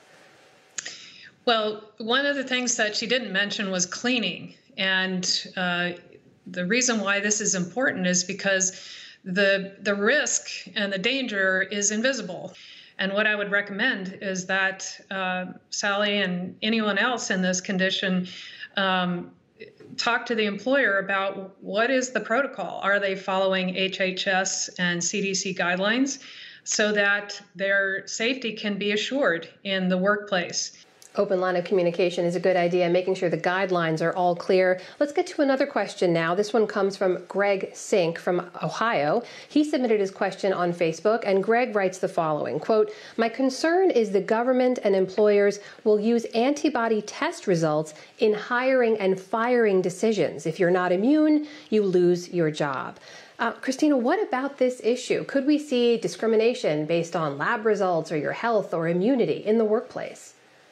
Well, one of the things that she didn't mention was cleaning. And uh, the reason why this is important is because the, the risk and the danger is invisible. And what I would recommend is that uh, Sally and anyone else in this condition um, talk to the employer about what is the protocol. Are they following H H S and C D C guidelines so that their safety can be assured in the workplace? Open line of communication is a good idea, making sure the guidelines are all clear. Let's get to another question now. This one comes from Greg Sink from Ohio. He submitted his question on Facebook, and Greg writes the following, quote, "My concern is the government and employers will use antibody test results in hiring and firing decisions. If you're not immune, you lose your job." Uh, Christina, what about this issue? Could we see discrimination based on lab results or your health or immunity in the workplace?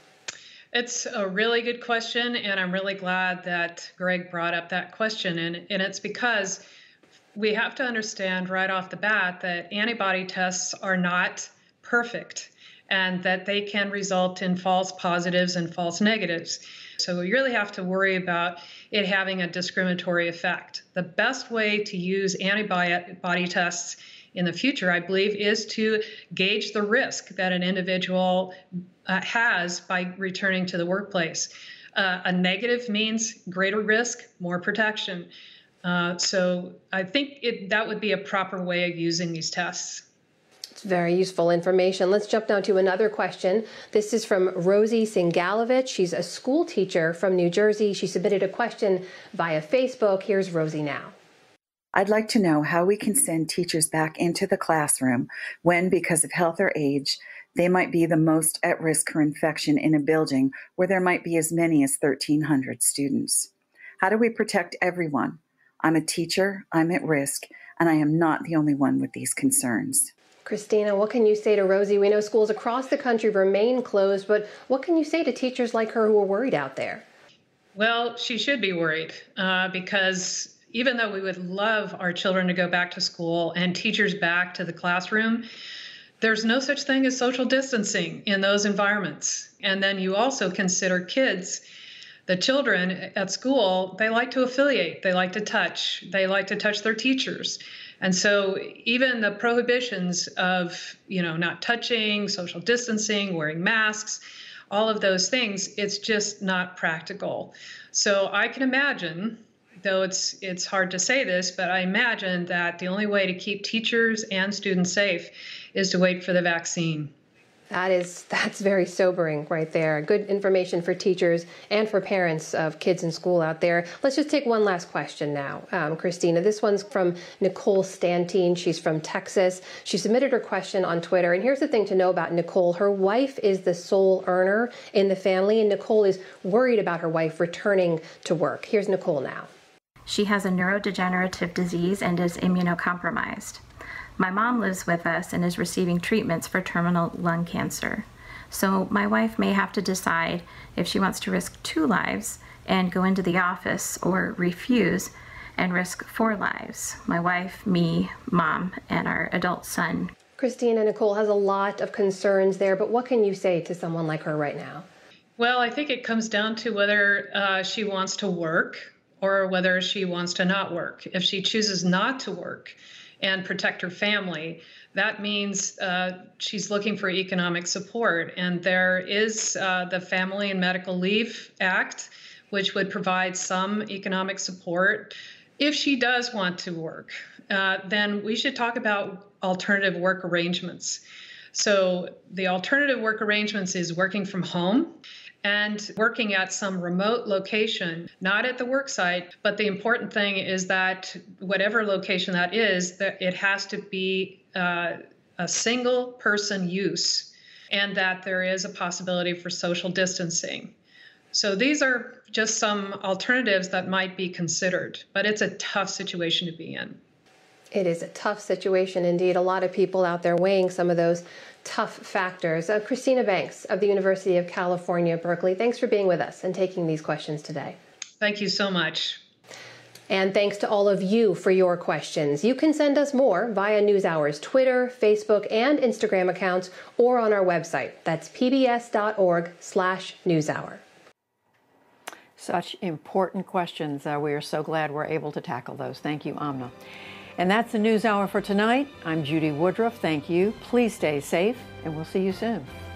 It's a really good question, and I'm really glad that Greg brought up that question. And, and it's because we have to understand right off the bat that antibody tests are not perfect and that they can result in false positives and false negatives. So we really have to worry about it having a discriminatory effect. The best way to use antibody tests in the future, I believe, is to gauge the risk that an individual uh, has by returning to the workplace. Uh, a negative means greater risk, more protection. Uh, so I think it, that would be a proper way of using these tests. It's very useful information. Let's jump now to another question. This is from Rosie Singalovich. She's a school teacher from New Jersey. She submitted a question via Facebook. Here's Rosie now. I'd like to know how we can send teachers back into the classroom when, because of health or age, they might be the most at risk for infection in a building where there might be as many as thirteen hundred students. How do we protect everyone? I'm a teacher, I'm at risk, and I am not the only one with these concerns. Christina, what can you say to Rosie? We know schools across the country remain closed, but what can you say to teachers like her who are worried out there? Well, she should be worried uh, because even though we would love our children to go back to school and teachers back to the classroom, there's no such thing as social distancing in those environments. And then you also consider kids, the children at school, they like to affiliate, they like to touch, they like to touch their teachers. And so even the prohibitions of, you know, not touching, social distancing, wearing masks, all of those things, it's just not practical. So I can imagine, though it's it's hard to say this, but I imagine that the only way to keep teachers and students safe is to wait for the vaccine. That is, that's very sobering right there. Good information for teachers and for parents of kids in school out there. Let's just take one last question now, um, Christina. This one's from Nicole Stantine. She's from Texas. She submitted her question on Twitter. And here's the thing to know about Nicole. Her wife is the sole earner in the family, and Nicole is worried about her wife returning to work. Here's Nicole now. She has a neurodegenerative disease and is immunocompromised. My mom lives with us and is receiving treatments for terminal lung cancer. So my wife may have to decide if she wants to risk two lives and go into the office or refuse and risk four lives. My wife, me, mom, and our adult son. Christina, Nicole has a lot of concerns there, but what can you say to someone like her right now? Well, I think it comes down to whether uh, she wants to work or whether she wants to not work. If she chooses not to work and protect her family, that means uh, she's looking for economic support. And there is uh, the Family and Medical Leave Act, which would provide some economic support. If she does want to work, uh, then we should talk about alternative work arrangements. So the alternative work arrangements is working from home and working at some remote location, not at the work site. But the important thing is that whatever location that is, that it has to be uh, a single person use, and that there is a possibility for social distancing. So these are just some alternatives that might be considered, but it's a tough situation to be in. It is a tough situation indeed. A lot of people out there weighing some of those tough factors. Uh, Christina Banks of the University of California, Berkeley, thanks for being with us and taking these questions today. Thank you so much. And thanks to all of you for your questions. You can send us more via NewsHour's Twitter, Facebook, and Instagram accounts, or on our website. That's pbs.org slash newshour. Such important questions. Uh, we are so glad we're able to tackle those. Thank you, Amna. And that's the News Hour for tonight. I'm Judy Woodruff. Thank you. Please stay safe, and we'll see you soon.